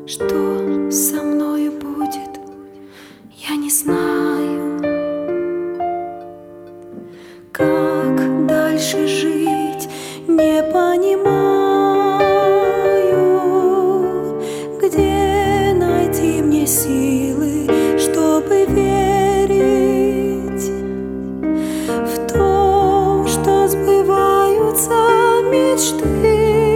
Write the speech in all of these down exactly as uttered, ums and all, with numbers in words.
Что со мною будет, я не знаю. Как дальше жить, не понимаю. Где найти мне силы, чтобы верить в то, что сбываются мечты?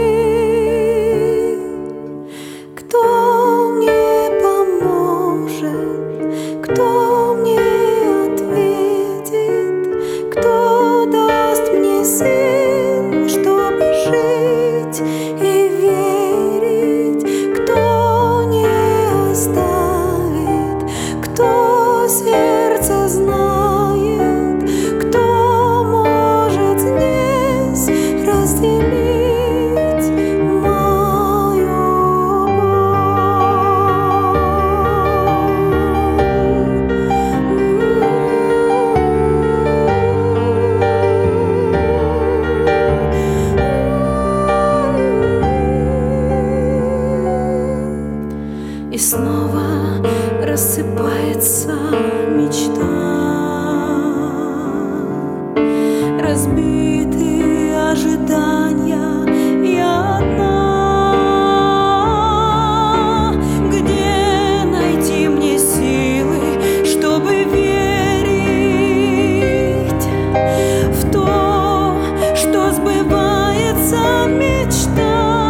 Кто мне поможет, кто мне ответит, кто даст мне сил, чтобы жить и верить, кто не оставит, кто сердце знает, кто может здесь разделить мою боль. И снова рассыпается мечта, разбитые ожидания, я одна. Где найти мне силы, чтобы верить в то, что сбывается мечта?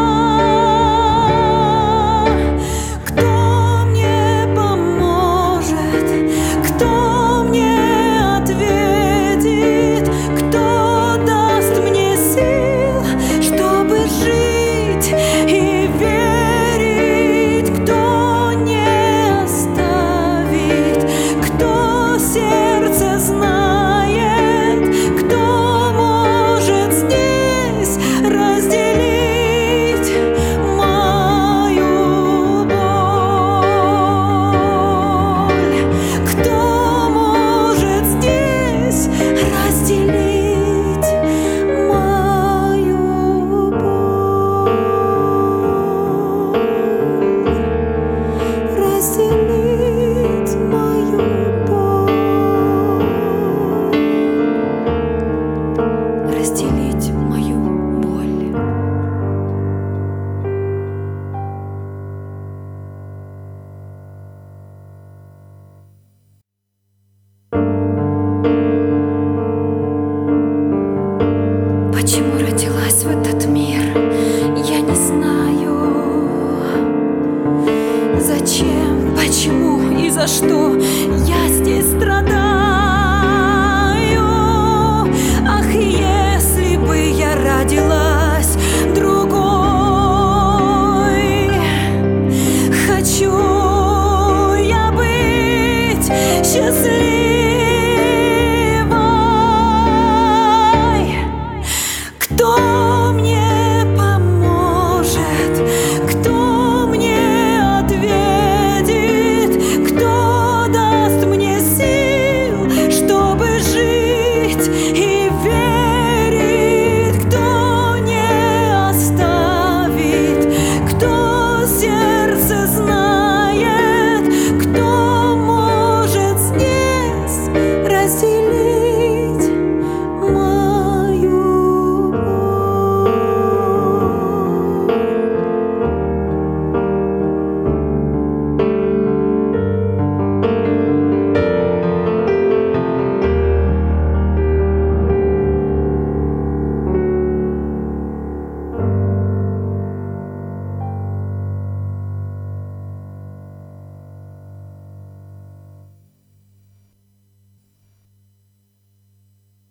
Почему родилась в этот мир, я не знаю. Зачем, почему и за что